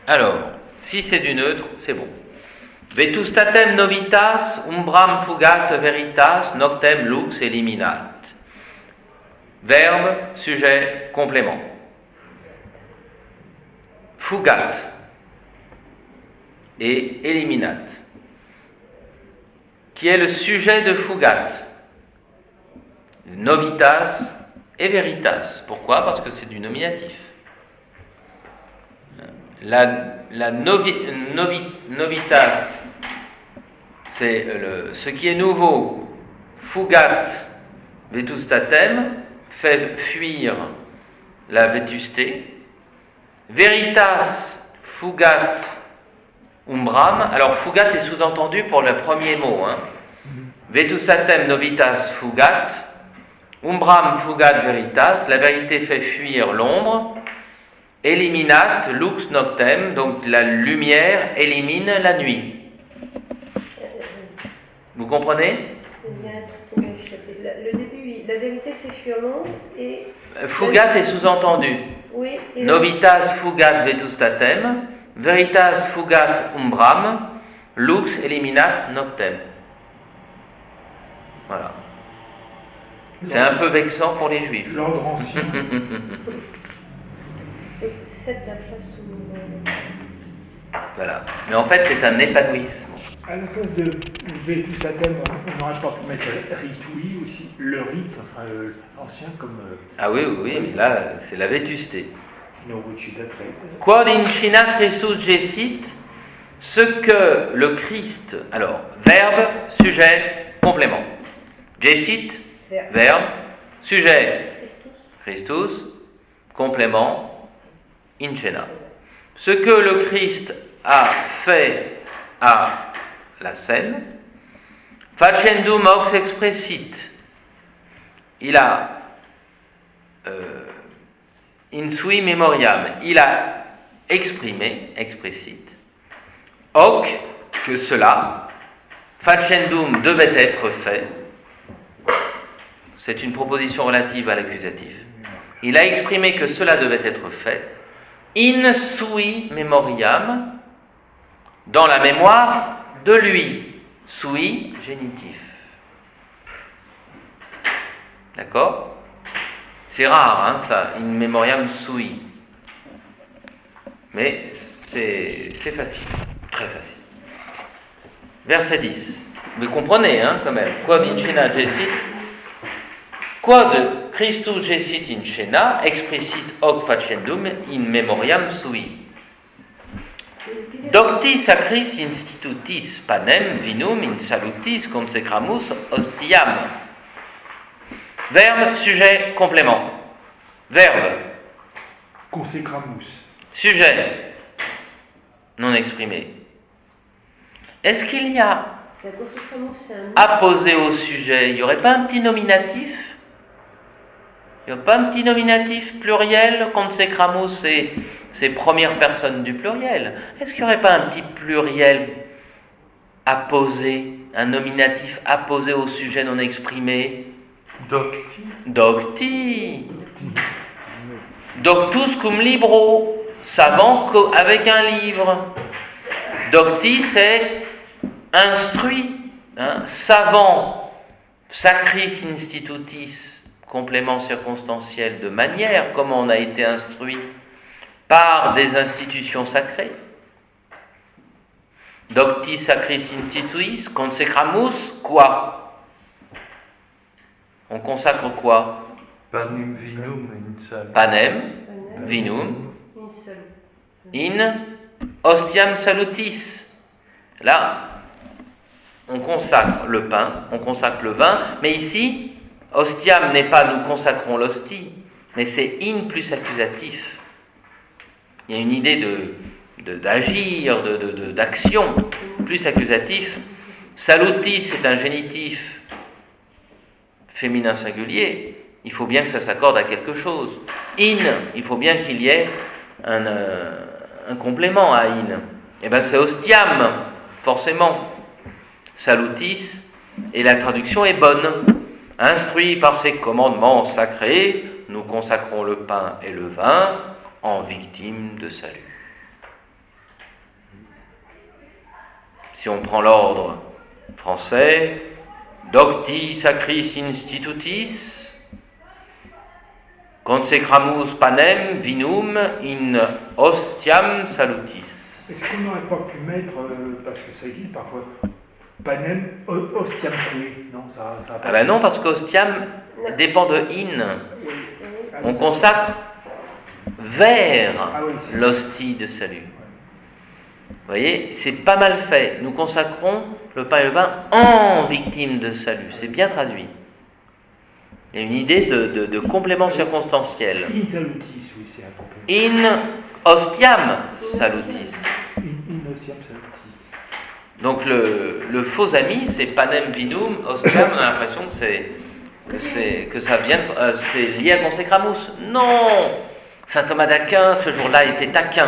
Alors, si c'est du neutre, c'est bon. Vetustatem novitas, umbram fugat veritas, noctem lux eliminat. Verbe, sujet, complément. Fugat et eliminat. Qui est le sujet de fugat? Novitas et veritas. Pourquoi? Parce que c'est du nominatif. La novitas, c'est ce qui est nouveau. Fugat vetustatem, fait fuir la vétusté. Veritas fugat umbram. Alors fugat est sous-entendu pour le premier mot. Vetustatem novitas fugat. Umbram fugat veritas. La vérité fait fuir l'ombre. Eliminat lux noctem. Donc la lumière élimine la nuit. Vous comprenez? Le début, oui. La vérité fait fuir l'ombre et... Fugat est sous-entendu. Oui. Novitas fugat vetustatem, veritas fugat umbram, lux eliminat noctem. Voilà. C'est un peu vexant pour les juifs. L'ordre ancien. C'est la place où... Voilà. Mais en fait, c'est un épanouissement. À la place de vetustatem, on n'aurait pas pu mettre ritui aussi, le rite, enfin l'ancien comme... Ah oui, mais là, c'est la vétusté. Novucidatre. Quod in China Christus gessit, ce que le Christ, alors, verbe, sujet, complément. Gessit, verbe, sujet, Christus, complément, in China. Ce que le Christ a fait à la scène, facendum aux expressit, il a in sui memoriam, il a exprimé, explicite, hoc, que cela, facendum devait être fait, c'est une proposition relative à l'accusatif, il a exprimé que cela devait être fait, in sui memoriam, dans la mémoire de lui, sui, génitif. D'accord? C'est rare, ça, in memoriam sui. Mais c'est facile, très facile. Verset 10. Vous comprenez, quand même. Quod in Chena gessit, quod Christus gessit in Chena, explicit hoc facendum in memoriam sui. Docti sacris institutis panem vinum in salutis consecramus hostiam. Verbe, sujet, complément. Verbe. Consecramus. Sujet. Non exprimé. Est-ce qu'il y a apposé au sujet, il n'y aurait pas un petit nominatif? Il n'y a pas un petit nominatif pluriel? Consecramus, c'est première personne du pluriel. Est-ce qu'il n'y aurait pas un petit pluriel apposé, un nominatif apposé au sujet non exprimé? Docti. Docti. Doctus cum libro, savant avec un livre. Docti, c'est instruit, savant, sacris institutis, complément circonstanciel de manière, comment on a été instruit par des institutions sacrées. Docti sacris instituis, consecramus, quoi? On consacre quoi? Panem vinum in salutis. Panem vinum in hostiam salutis. Là, on consacre le pain, on consacre le vin, mais ici, hostiam n'est pas nous consacrons l'hostie, mais c'est in plus accusatif. Il y a une idée d'agir, d'action, plus accusatif. Salutis, c'est un génitif féminin singulier. Il faut bien que ça s'accorde à quelque chose. In, il faut bien qu'il y ait un complément à in. Eh bien, c'est hostiam, forcément. Salutis, et la traduction est bonne. Instruit par ses commandements sacrés, nous consacrons le pain et le vin en victime de salut. Si on prend l'ordre français, docti sacris institutis, consecramus panem vinum in ostiam salutis. Est-ce qu'on n'aurait pas pu mettre, parce que ça existe parfois, panem ostiam cui? Non, ça a pas. Ah ben non, parce qu'ostiam dépend de in. Oui. On consacre vers Oui, l'hostie de salut. Vous voyez, c'est pas mal fait. Nous consacrons le pain et le vin en victime de salut. C'est bien traduit. Il y a une idée de complément circonstanciel. In salutis, oui, c'est un complément. In ostiam salutis. In ostiam salutis. Donc le faux ami, c'est panem vinum ostiam. On a l'impression que ça vient, c'est lié à consecramus. Non, saint Thomas d'Aquin, ce jour-là, était taquin.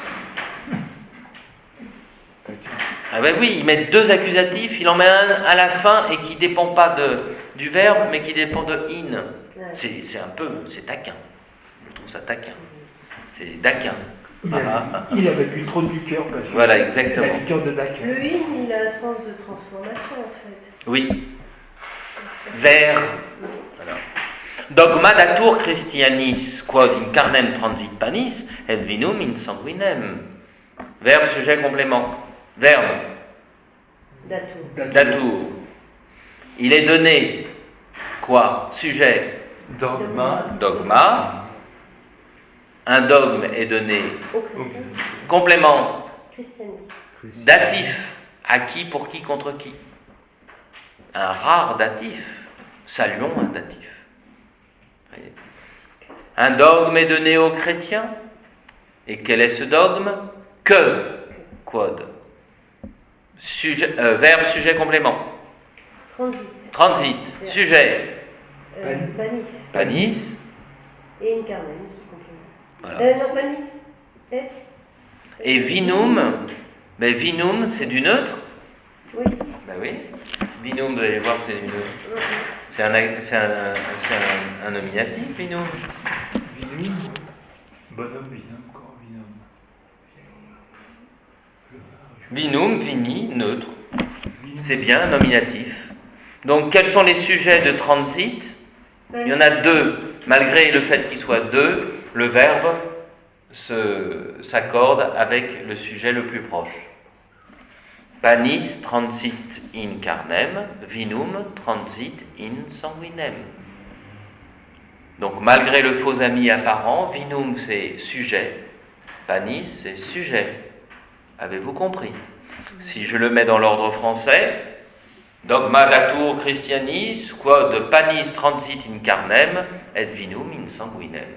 Ah ben oui, il met deux accusatifs, il en met un à la fin et qui ne dépend pas du verbe, mais qui dépend de in. C'est taquin. Je trouve ça taquin. C'est daquin. Il avait bu trop du cœur. Voilà, exactement. Il a du cœur de Daquin. Le in, il a un sens de transformation en fait. Oui. Vers. Voilà. Dogma datur Christianis, quod in carnem transit panis, et vinum in sanguinem. Verbe, sujet, complément. Verbe. Datur. Il est donné. Quoi? Sujet. Dogma. Un dogme est donné. Complément. Christianisme. Datif. À qui, pour qui, contre qui? Un rare datif. Saluons un datif. Voyez. Un dogme est donné aux chrétiens. Et quel est ce dogme? Que. Quod. Verbe, sujet, complément. Transit. Sujet. Panis. Et in carnem. Voilà. Non, panis. Et vinum. Mais vinum, c'est du neutre. Oui. Ben oui. Vinum, vous allez voir, c'est du neutre. C'est un nominatif, vinum. Vinum. Bonhomme, vinum, corps, vinum. Vinum, vini, neutre. C'est bien, un nominatif. Donc, quels sont les sujets de transit? Il y en a deux. Malgré le fait qu'il soit deux, le verbe s'accorde avec le sujet le plus proche. Panis transit in carnem, vinum transit in sanguinem. Donc, malgré le faux ami apparent, vinum c'est sujet, panis c'est sujet. Avez-vous compris? Si je le mets dans l'ordre français, dogma datur Christianis, quod panis transit in carnem, et vinum in sanguinem.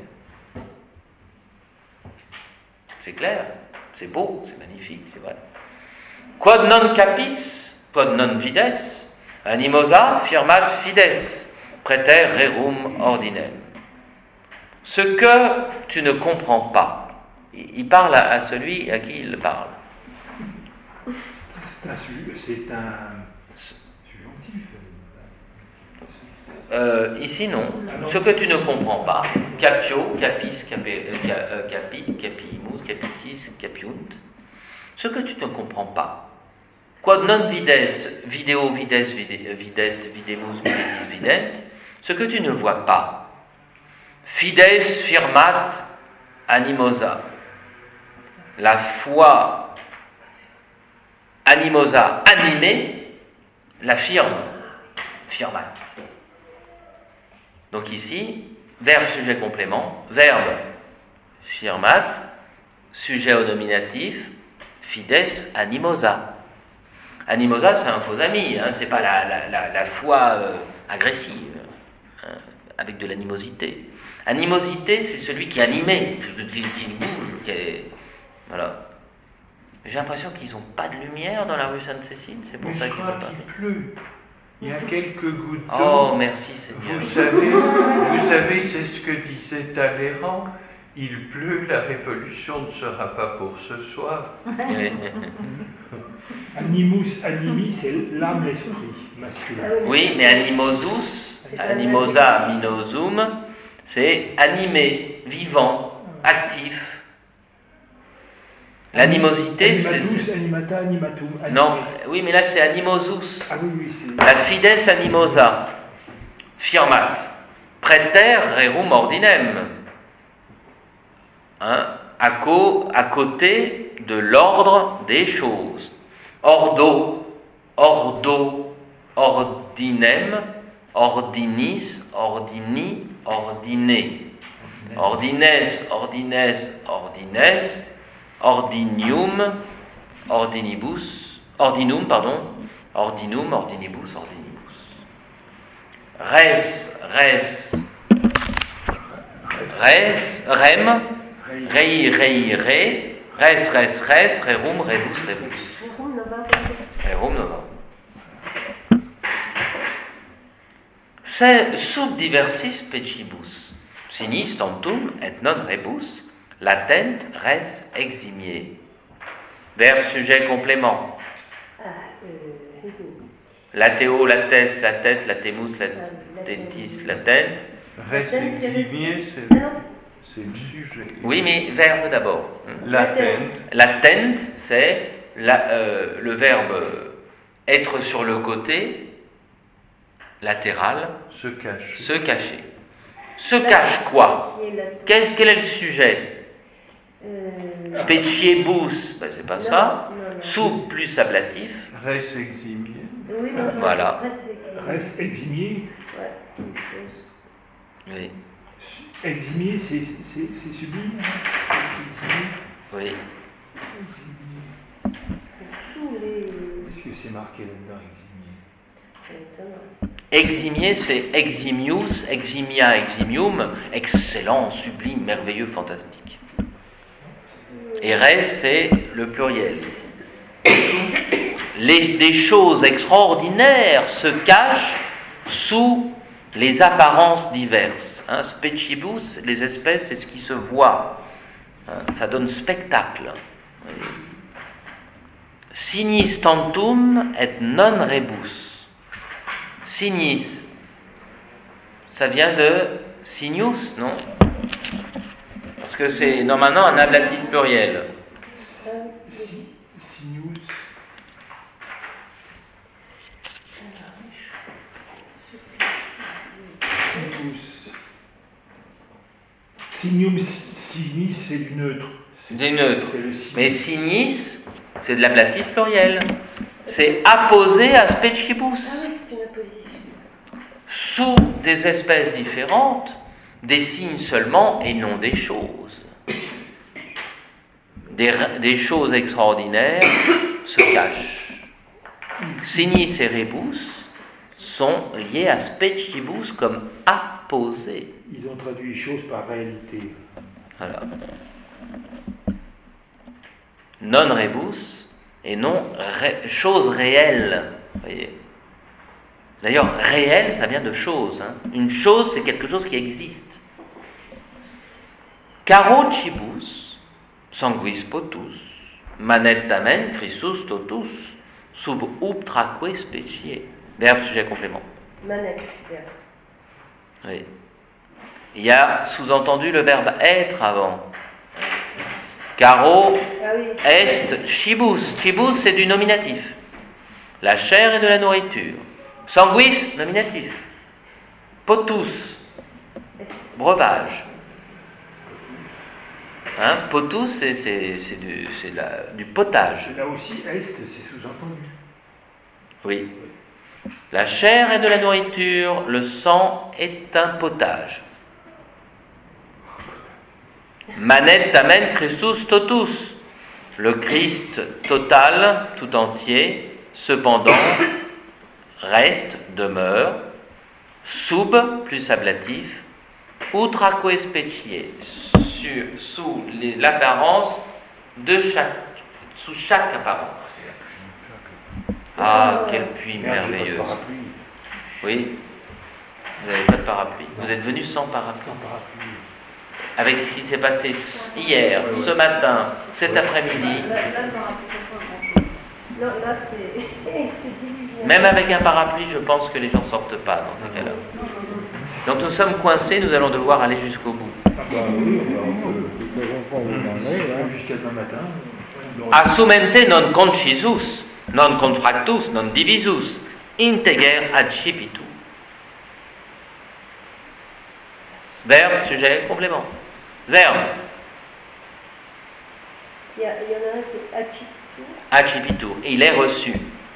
C'est clair, c'est beau, c'est magnifique, c'est vrai. Quod non capis, quod non vides, animosa firmat fides, praeter rerum ordinem. Ce que tu ne comprends pas. Il parle à celui à qui il parle. C'est un subjonctif. Ici, non. Ce que tu ne comprends pas. Capio, capis, capit, capimus, capitis, capiunt. Ce que tu ne comprends pas. Quod non vides, vidéo, vides, videt, videmus, vidis, vident. Ce que tu ne vois pas. Fides firmat animosa. La foi animosa, animée, l'affirme, firmat. Donc ici, verbe, sujet, complément, verbe, firmat, sujet au nominatif, fides animosa. Animosa, c'est un faux ami, hein, c'est pas la foi agressive, hein, avec de l'animosité. Animosité, c'est celui qui est animé, qui bouge, qui est... Voilà. J'ai l'impression qu'ils n'ont pas de lumière dans la rue Sainte-Cécile, c'est pour ça qu'ils sont pas... Il pleut. Il y a quelques gouttes d'eau. Oh, merci Seigneur. Vous savez, c'est ce que disait Talleyrand. Il pleut, la révolution ne sera pas pour ce soir. Animus, animi, c'est l'âme, l'esprit masculin. Oui, mais animosus, animosa, minosum, c'est animé, vivant, actif. L'animosité, Animatus, animata, animatum. Non, oui, mais là c'est animosus. Ah oui, oui, c'est... La fides animosa. Firmat. Praeter rerum ordinem. Hein, à côté de l'ordre des choses. Ordo, ordinem, ordinis, ordini, ordiné. Ordines, ordinium, ordinibus, ordinum, ordinibus. Rem, rei, res, rerum, rebus. Rerum nova. Sub diversis specibus, sinis tantum et non rebus, latent res eximie. Verbe, sujet, complément. Lateo, lates, la tête, latemus, latentis, latent. Res eximie, c'est le sujet. Oui, mais verbe d'abord. Latent. Latent, c'est le verbe être sur le côté, latéral, Se cache. se cacher. Se cache quoi? Quel est le sujet? Speciebus, ben c'est pas ça. Sub plus ablatif. Res eximie. Oui, Voilà. Res eximier. Ouais, une chose. Oui, Eximier, c'est sublime. Eximier. oui. Sous les. Est-ce que c'est marqué là-dedans, eximier? Eximier, c'est eximius, eximia, eximium, excellent, sublime, merveilleux, fantastique. Et res, c'est le pluriel ici. Des choses extraordinaires se cachent sous les apparences diverses. Hein, specibus, les espèces, c'est ce qui se voit. Hein, ça donne spectacle. Sinis tantum et non rebus. Sinis, ça vient de sinius, non? Parce que c'est normalement un ablatif pluriel. Sinius. Sinium, sinis, c'est du neutre. Des neutres. C'est le sinis. Mais sinis, c'est de l'ablatif pluriel. C'est apposé à specibus. Ah oui, c'est une opposition. Sous des espèces différentes, des signes seulement et non des choses. Des choses extraordinaires se cachent. Sinis et rebus sont liés à specibus comme apposés. Ils ont traduit chose par réalité. Voilà. Non rebus et non chose réelle. Voyez. D'ailleurs, réel, ça vient de chose. Hein. Une chose, c'est quelque chose qui existe. Caro cibus, sanguis potus, manet tamen, Christus totus, sub uptraque specie. Verbe, sujet, complément. Manette, verbe. Oui. Il y a sous-entendu le verbe être avant. Caro Ah oui. est cibus. Cibus, c'est du nominatif. La chair et de la nourriture. Sanguis, nominatif. Potus, breuvage. Hein, potus, c'est du potage. Là aussi, est, c'est sous-entendu. Oui. La chair est de la nourriture, le sang est un potage. Manet tamen Christus totus. Le Christ total, tout entier, cependant, reste, demeure, sub, plus ablatif, utraque specie, sous l'apparence de sous chaque apparence. Ah, quel puits merveilleux. Oui, vous n'avez pas de parapluie. Vous êtes venu sans parapluie. Avec ce qui s'est passé hier, ce matin, cet après-midi. Non, là, c'est diluvial. Même avec un parapluie, je pense que les gens ne sortent pas dans ces cas-là. Donc nous sommes coincés, nous allons devoir aller jusqu'au bout. Jusqu'à demain matin. Assumente non concisus, non contractus, non divisus, integer accipitu. Verbe, sujet, complément. Verbe. Il y en a un qui est accipitu. Accipitu. Il est reçu.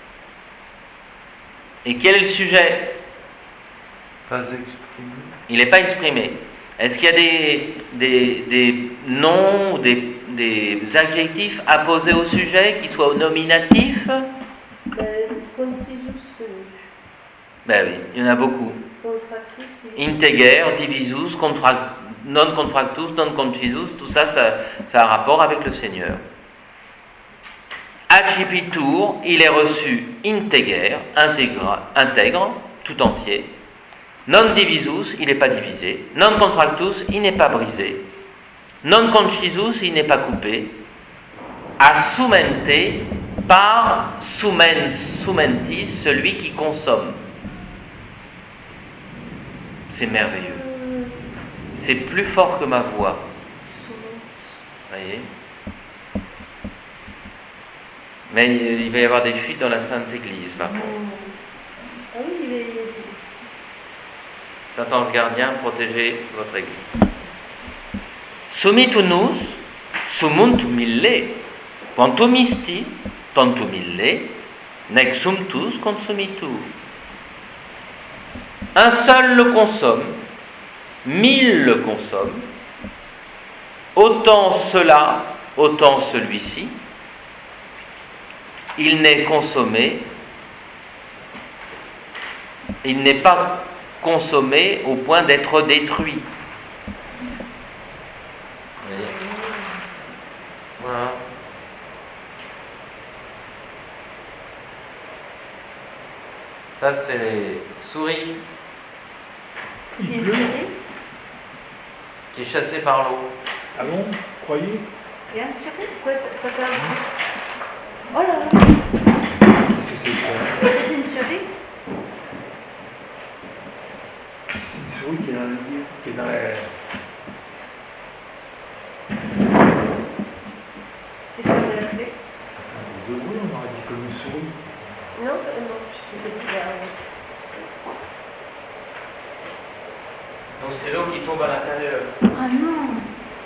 Et quel est le sujet? Pas exprimé. Il n'est pas exprimé. Est-ce qu'il y a des noms ou des adjectifs apposés au sujet qui soient au nominatif? Concisus. Ben oui, il y en a beaucoup. Contractus. Integer, divisus, non contractus, non concisus, tout ça, ça a un rapport avec le Seigneur. Accipitur, il est reçu integer, intègre, tout entier. Non divisus, il n'est pas divisé. Non contractus, il n'est pas brisé. Non concisus, il n'est pas coupé. Assumente, par sumentis, celui qui consomme. C'est merveilleux. C'est plus fort que ma voix. Vous voyez? Mais il va y avoir des fuites dans la Sainte Église, par contre. Ah oui, il est... Saint-Ange gardien, protégez votre Église. Summitunus, sumunt mille, quantum isti, tantum mille, nec sumtus consumitur. Un seul le consomme, 1000 le consomment, autant cela, autant celui-ci. Il n'est consommé, il n'est pas consommé au point d'être détruit. Voilà. Ça, c'est les souris Il est serré. qui est chassé par l'eau. Ah bon? Croyez? Il y a un serré. Quoi, ça fait un... Oh là là. Qu'est-ce que c'est que ça? C'est une souris. C'est une souris qui est dans le livre, qui est dans la... C'est quoi de la clé? De bruit, on aurait dit comme une souris. Non, non, c'était bizarre. Donc c'est l'eau qui tombe à l'intérieur. Ah non.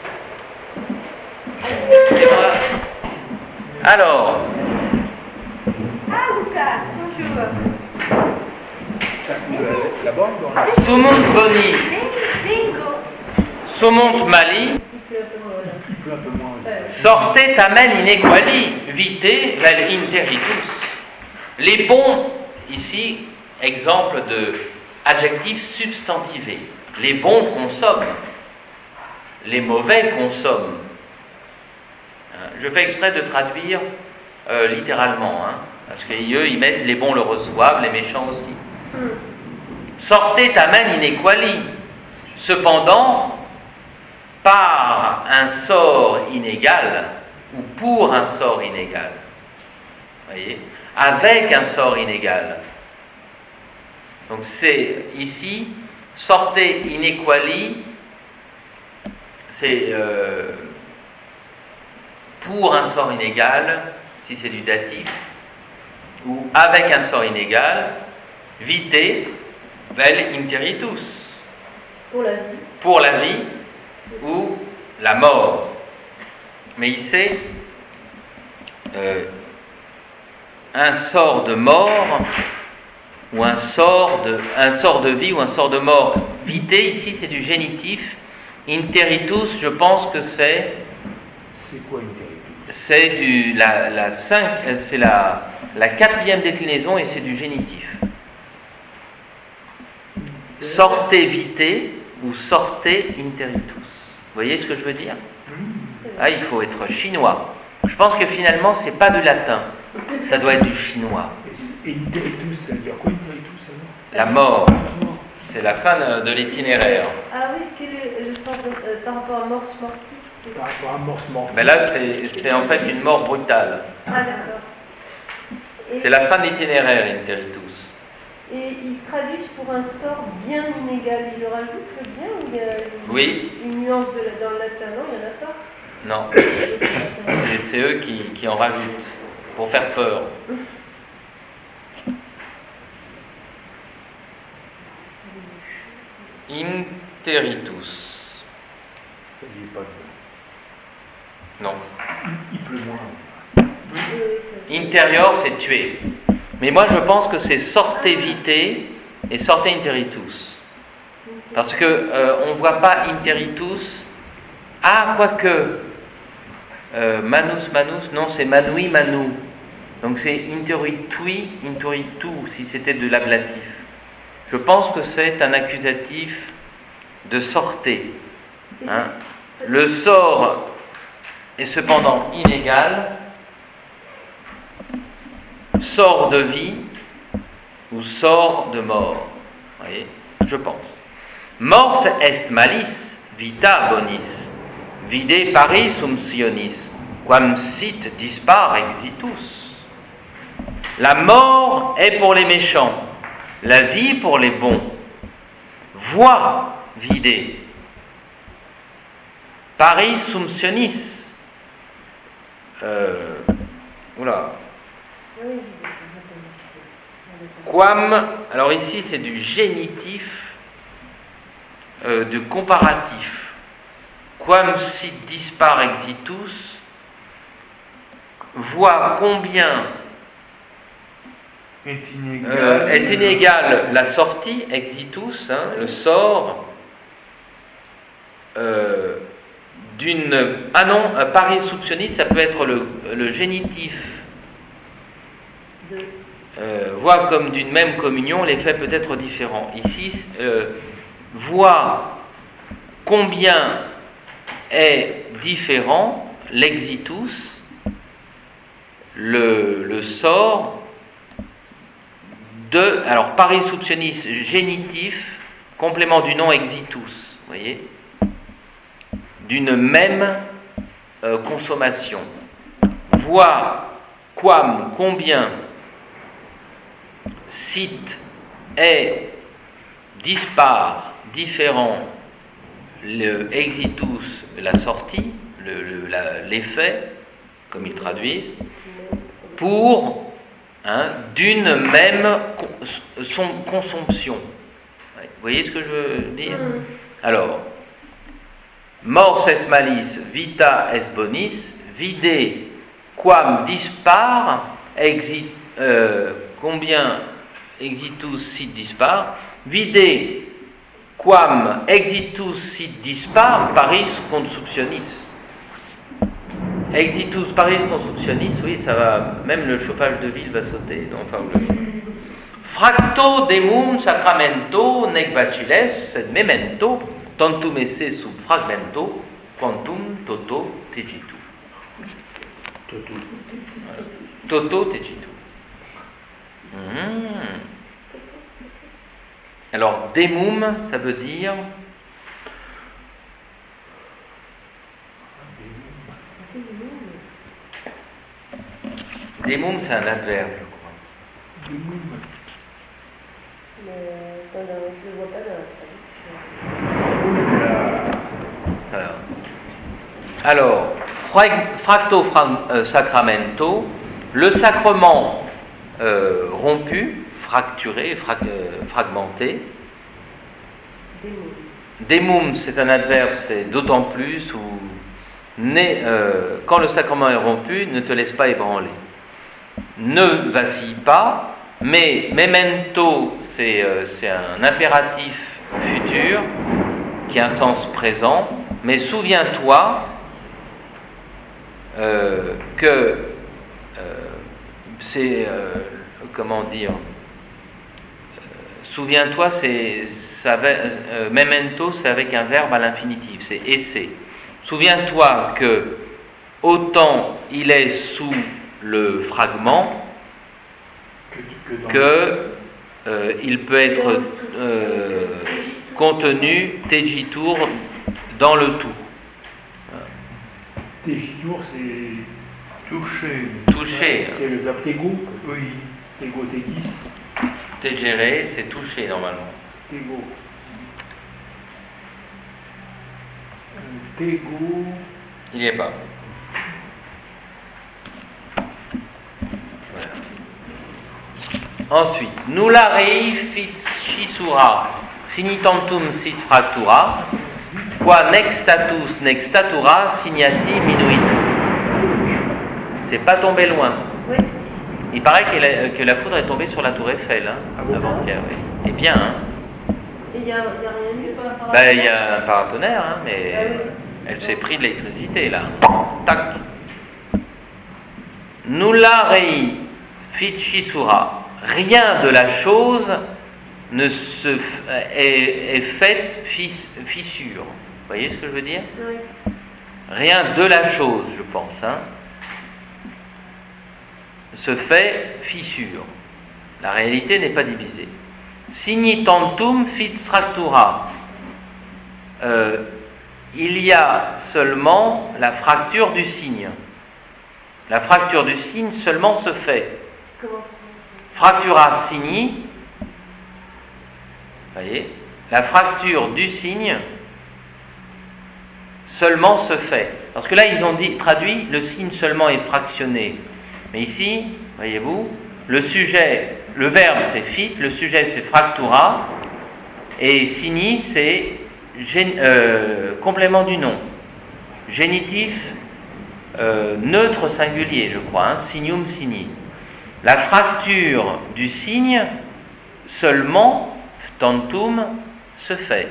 Et voilà. Alors, Ah, Lucas, bonjour. Ça coule la bande dans la... sumunt boni, Bingo. sumunt mali, Siffle un peu moins, là. Un peu, un peu moins. sorte tamen inequali, vite vel interitus. Les bons, ici, exemple de adjectif substantivé. Les bons consomment, les mauvais consomment. Je fais exprès de traduire littéralement, parce qu'eux, ils mettent les bons le reçoivent, les méchants aussi. Sortez tamen inequali. Cependant, par un sort inégal, ou pour un sort inégal, voyez, avec un sort inégal. Donc c'est ici, sortez inequali, c'est pour un sort inégal, si c'est du datif, ou avec un sort inégal, vite vel interitus, Pour la vie. pour la vie ou la mort. Mais ici, un sort de mort ou un sort de vie ou un sort de mort. Vite, ici, c'est du génitif. Interitus, je pense que c'est... C'est quoi une terrible? C'est la quatrième déclinaison et c'est du génitif. Sortez vite ou sortez interitus. Vous voyez ce que je veux dire? Ah, il faut être chinois. Je pense que finalement, c'est pas du latin. Ça doit être du chinois. Et interitus, ça veut dire quoi interitus alors? La mort, c'est la fin de l'itinéraire. Ah oui, quel est le sens par rapport à mors mortis? Par rapport à mort mortis. Mais là, c'est en fait une mort brutale. Ah d'accord. Et- C'est la fin de l'itinéraire, interitus. Et ils traduisent pour un sort bien inégal. Ils le rajoutent le bien ou il y a Oui. une nuance dans le latin? Non, il n'y en a pas. Non, c'est eux qui en rajoutent pour faire peur. Interitus. Ça y est pas. Non. Il pleut moins. Intérieur, c'est tuer. Mais moi, je pense que c'est sorte vite et sorte interitus. Parce que on ne voit pas interitus. Ah, quoique. Manus, non, c'est manui, manu. Donc c'est interitui, interitu, si c'était de l'ablatif. Je pense que c'est un accusatif de sortez. Hein. Le sort est cependant inégal. Sort de vie ou sort de mort. Vous voyez, je pense. Mors est malis, vita bonis, vide paris sumsionis, quam sit dispar exitus. La mort est pour les méchants, la vie pour les bons. Voix vide. Paris sumsionis. Oula. Quam, alors ici c'est du génitif, de comparatif. Quam sit dispar exitus, voit combien est inégal la sortie, exitus, hein, le sort, d'une... Ah non, paris soupçonnis, ça peut être le génitif. Voit comme d'une même communion, l'effet peut être différent. Ici, voit combien est différent l'exitus, le sort de... Alors, paris soupçonnis, génitif, complément du nom exitus, vous voyez, d'une même consommation. Voit quam, combien, sit est dispar, différent, le exitus, la sortie, l'effet, comme ils traduisent, pour d'une même consomption. Vous voyez ce que je veux dire? Alors, mors est malis, vita est bonis, vide quam dispar, combien exitus sit dispar, vide quam exitus sit dispar, paris consumtionis. Exitus paris consumtionis, oui, ça va, même le chauffage de ville va sauter. Enfin, fracto demum sacramento nec vaciles, sed memento, tantum esse sub fragmento, quantum toto tegitu. Toto tegitu. Alors, demum, ça veut dire... Demum, c'est un adverbe, je crois. Je ne vois pas dans la traduction. Alors, fracto sacramento, le sacrement rompu, fracturé, fragmenté. Demum, c'est un adverbe, c'est d'autant plus, ou quand le sacrement est rompu, ne te laisse pas ébranler. Ne vacille pas, mais memento, c'est un impératif futur qui a un sens présent, mais souviens-toi que c'est... comment dire, souviens-toi, memento, c'est avec un verbe à l'infinitif, c'est esse. Souviens-toi que autant il est sous le fragment que il peut être contenu tegitur dans le tout. Tegitur, c'est toucher. C'est le verbe tego. Oui. Tego, tegis. Tegere, c'est toucher normalement. Tego. Tego. Il n'y est pas. Voilà. Ensuite, nulla rei fit scisura, sinitantum sit fractura, qua nec status nec statura signati minuitur. C'est pas tombé loin. Oui. Il paraît que la foudre est tombée sur la tour Eiffel, avant-hier. Oui. Eh bien, hein. Et il n'y a rien eu. Ben, il y a un paratonnerre, hein, mais Ah oui. elle s'est pris de l'électricité, là. Tac. Nulla rei fit scisura. Rien de la chose ne se est faite fissure. Vous voyez ce que je veux dire? Oui. Rien de la chose, je pense, hein, se fait fissure. La réalité n'est pas divisée. Signitantum fit fractura. Il y a seulement la fracture du signe. La fracture du signe seulement se fait. Comment ça? Fractura signi. Voyez, la fracture du signe seulement se fait. Parce que là, ils ont traduit le signe seulement est fractionné. Mais ici, voyez-vous, le sujet, le verbe c'est fit, le sujet c'est fractura, et signi c'est complément du nom. Génitif neutre singulier, je crois, hein, signum signi. La fracture du signe seulement, tantum, se fait.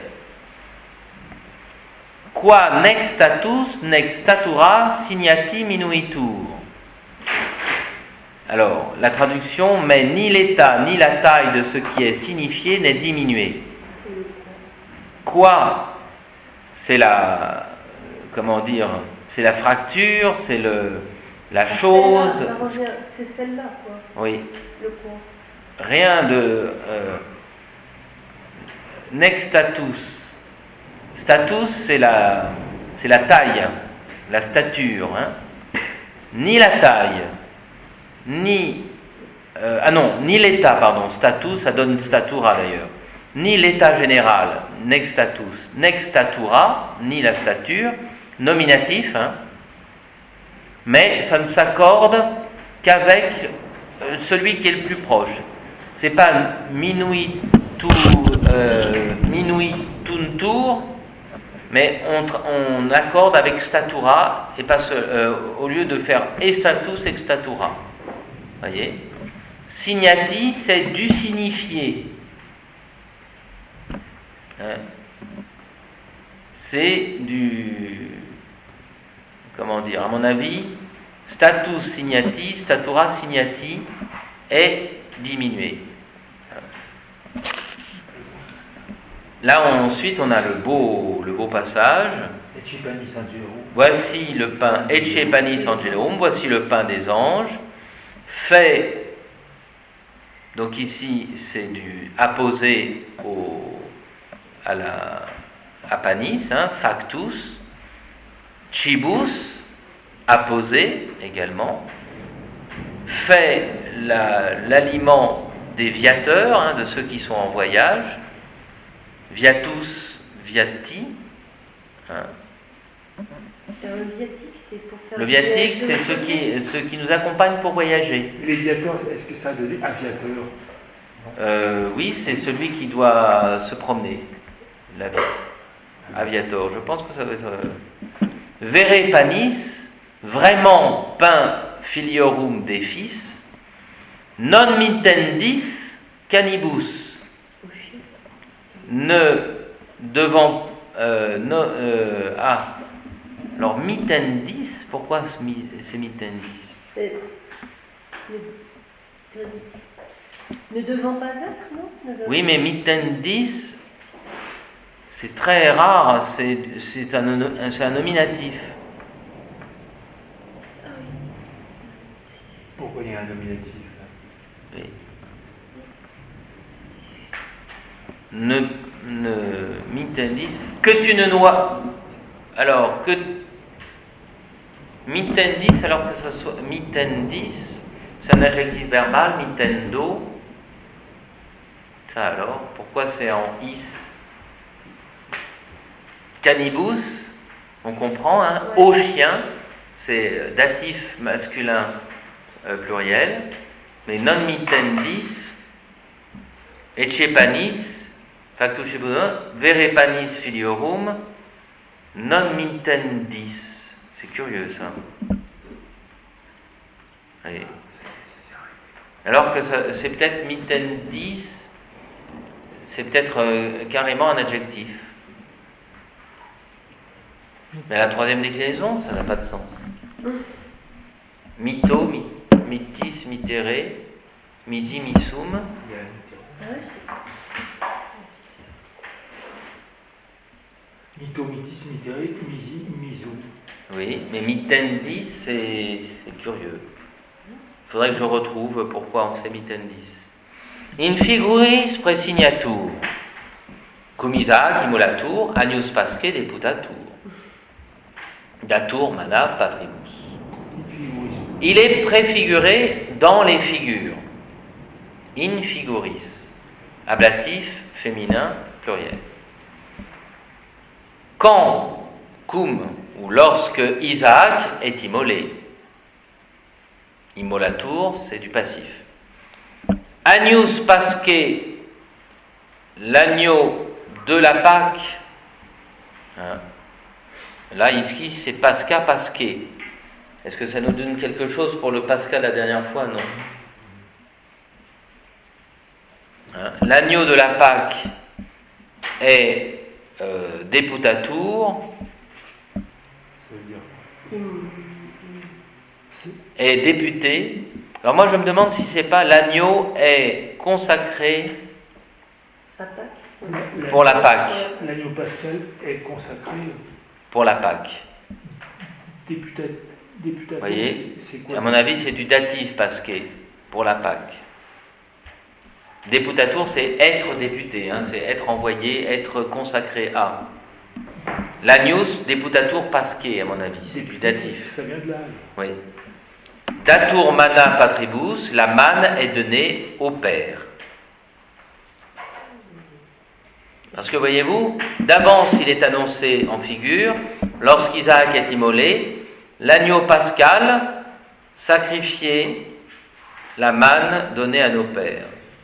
Qua nec status nec statura signati minuitur. Alors, la traduction met ni l'état ni la taille de ce qui est signifié n'est diminué. Quoi, c'est la, comment dire, c'est la fracture, c'est la chose. C'est celle-là, quoi. Oui. Le quoi. Rien de nec status. Status, c'est la taille, la stature. Hein. Ni la taille, ni l'état, pardon. Status, ça donne statura d'ailleurs. Ni l'état général, nec status, nec statura, ni la stature, nominatif, hein. Mais ça ne s'accorde qu'avec celui qui est le plus proche. C'est pas minuituntur, mais on accorde avec statura et pas au lieu de faire et status et statura. Voyez, signati, c'est du signifier. Hein? C'est du, comment dire, à mon avis, status signati, statura signati est diminué. Là, ensuite, on a le beau passage. Ecce panis angelorum. Voici le pain, ecce panis angelorum, voici le pain des anges, fait, donc ici, c'est du apposé à panis, hein, factus, cibus, apposé également, fait l'aliment des viateurs, hein, de ceux qui sont en voyage, viatus, viati. Hein. Le viatique, c'est pour faire. Le viatique, c'est ceux qui nous accompagnent pour voyager. Les viateurs, est-ce que ça a donné aviateur? Oui, c'est celui qui doit se promener. Aviator, je pense que ça va être. Vere panis, vraiment pain filiorum des fils, non mitendis canibus. Ne devant. Alors mitendis, pourquoi c'est mitendis? Ne devant pas être, non? Oui, mais mitendis, c'est très rare, c'est un nominatif. Pourquoi il y a un nominatif là? Oui. Mitendis, que tu ne noies. Alors, que mitendis, alors que ça soit mitendis, c'est un adjectif verbal, mitendo. Ça alors, pourquoi c'est en is? Canibus, On comprend, hein? Au chien, c'est datif masculin pluriel, mais non mitendis, ecce panis, factus vere panis filiorum, non mitendis. C'est curieux ça. Oui. Alors que c'est peut-être mitendis, c'est peut-être carrément un adjectif. Mais la troisième déclinaison, ça n'a pas de sens. Mito, mitis, mitere, misi, misum. Mito, mitis, mitere, misi, misum. Oui, mais mitendis, c'est curieux. Il faudrait que je retrouve pourquoi on sait mitendis. In figuris praesignatur, cum Isaac immolatur, agnus pasce deputatur. Datur mana patribus. Il est préfiguré dans les figures. In figuris. Ablatif, féminin, pluriel. Quand, cum, ou lorsque Isaac est immolé. Immolatur, c'est du passif. Agnus pasque, l'agneau de la Pâque. Hein? Là, ici, c'est Pascha Pasque. Est-ce que ça nous donne quelque chose pour le Pascha la dernière fois? Non. Hein? L'agneau de la Pâque est deputatur, est député. Alors moi, je me demande si c'est pas l'agneau est consacré pour la Pâque. L'agneau pascal est consacré pour la Pâque. Député. Vous voyez, c'est quoi? à mon avis, c'est du datif pasqué pour la Pâque. Deputatur, c'est être député, hein, c'est être envoyé, être consacré à. L'agnus, deputatur pasqué, à mon avis, c'est du datif. Ça vient de là. Oui. Datur mana patribus, la manne est donnée au Père. Parce que voyez-vous, d'avance il est annoncé en figure, lorsqu'Isaac est immolé, l'agneau pascal sacrifié, la manne donnée à nos pères.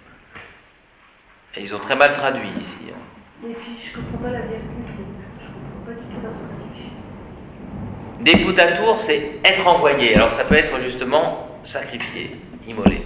Et ils ont très mal traduit ici. Et puis je ne comprends pas la virgule, je ne comprends pas du tout leur traduction. Deputatur, c'est être envoyé, alors ça peut être justement sacrifié, immolé.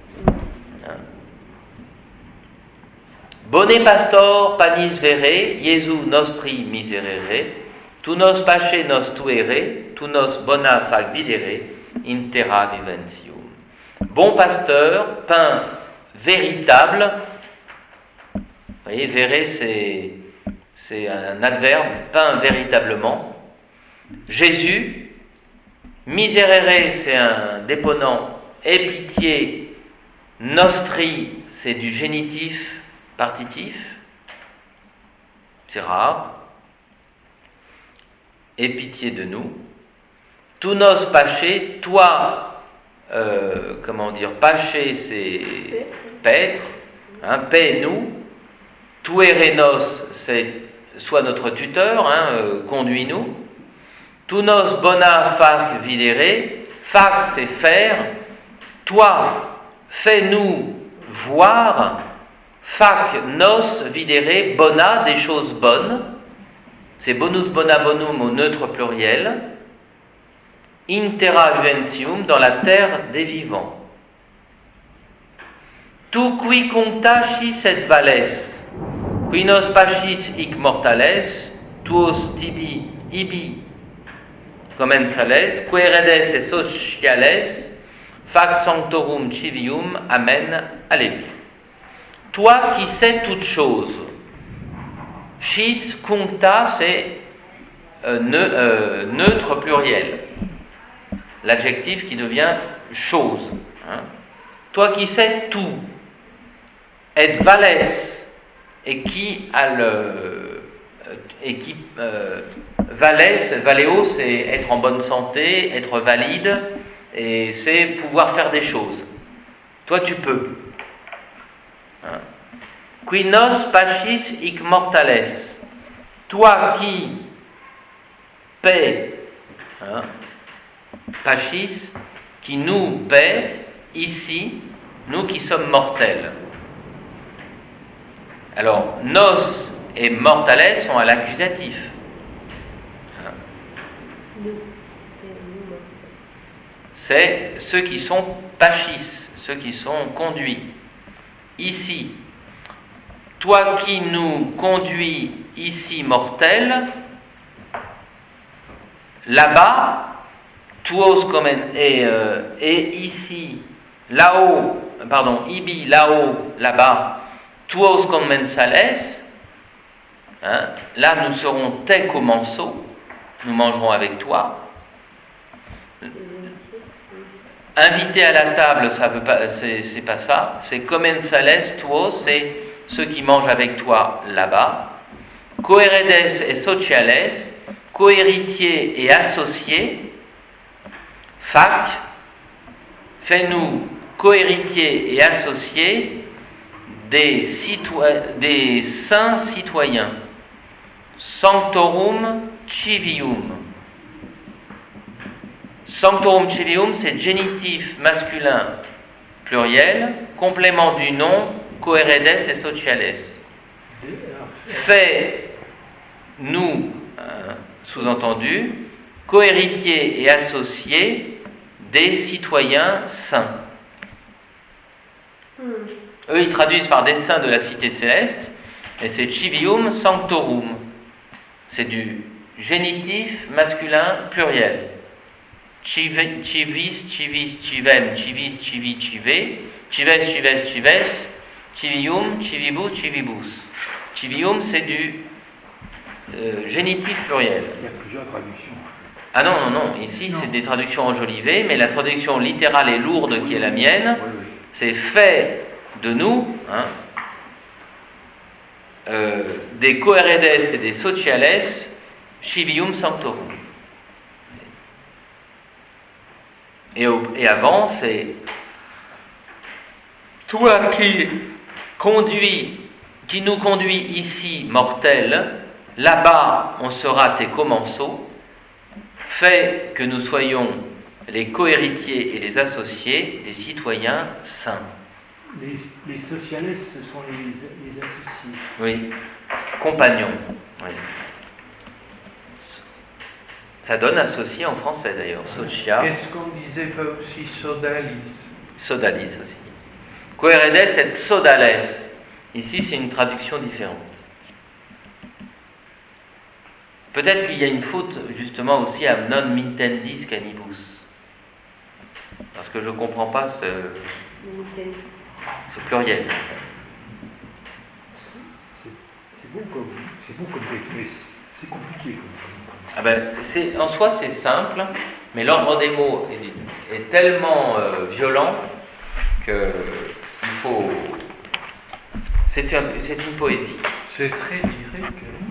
Bone pastor panis vere, Jesu nostri miserere, tu nos pace nos tuere, tu nos bona fac videre, in terra viventium. Bon pasteur, pain véritable, vous voyez, vere c'est un adverbe, pain véritablement. Jésus, miserere c'est un déponent, et pitié, nostri c'est du génitif, partitif, c'est rare. Et pitié de nous. Tu nos pace, toi, pace c'est paître, hein, paie-nous. Tuerenos c'est soit notre tuteur, hein, conduis-nous. Tu nos bona fac videre, fac c'est faire. Toi, fais-nous voir. Fac nos videre, bona, des choses bonnes. C'est bonus bona bonum au neutre pluriel. In terra viventium, dans la terre des vivants. Tu qui contacis et vales, qui nos pacis hic mortales, tuos tibi ibi commensales, queredes et sociales, fac sanctorum civium, amen, alléluia. Toi qui sais toutes choses. Chis cuncta, c'est neutre pluriel. L'adjectif qui devient chose. Hein. Toi qui sais tout. Et vales, et qui a le. Et qui. Valéo, c'est être en bonne santé, être valide, et c'est pouvoir faire des choses. Toi tu peux. Hein. Qui nos pacis hic mortales, toi qui paie, hein, pachis, qui nous paie ici, nous qui sommes mortels. Alors, nos et mortales sont à l'accusatif. Hein. C'est ceux qui sont pachis, ceux qui sont conduits. Ici, toi qui nous conduis ici mortels, là-bas, tuos komen, et ici, là-haut, pardon, ibi, là-haut, là-bas, tuos commensales, hein, là nous serons te commensaux, nous mangerons avec toi. Invité à la table, ça veut pas, c'est pas ça. C'est commensales, tuos, c'est ceux qui mangent avec toi là-bas. Coheredes et sociales, cohéritiers et associés. Fac, fais-nous cohéritiers et associés des saints citoyens. Sanctorum civium. Sanctorum civium, c'est génitif masculin pluriel, complément du nom coheredes et sociales. Fais-nous, sous-entendu, cohéritiers et associés des citoyens saints. Eux, ils traduisent par des saints de la cité céleste, et c'est civium sanctorum. C'est du génitif masculin pluriel. Civis, civis, civem, civis, civi, cive, cives, cives, cives, civium, civibus, civibus. Civium, c'est du génitif pluriel. Il y a plusieurs traductions. Ah non, non, non. Ici, c'est des traductions enjolivées, mais la traduction littérale et lourde qui est la mienne, c'est fait de nous, hein, des coheredes et des sociales, civium sanctorum. Et avant, c'est toi qui nous conduis ici, mortels, là-bas, on sera tes commensaux. Fais que nous soyons les cohéritiers et les associés des citoyens saints. Les sociales, ce sont les associés. Oui, compagnons. Oui. Ça donne associé en français d'ailleurs, socia. Est-ce qu'on disait pas aussi sodalis? Sodalis aussi. Coheredes et sodales. Ici, c'est une traduction différente. Peut-être qu'il y a une faute justement aussi à non mintendis canibus. Parce que je ne comprends pas ce pluriel. C'est beau comme texte, mais c'est compliqué. Ah ben, en soi, c'est simple, mais l'ordre des mots est tellement violent que il faut. C'est une poésie. C'est très lyrique.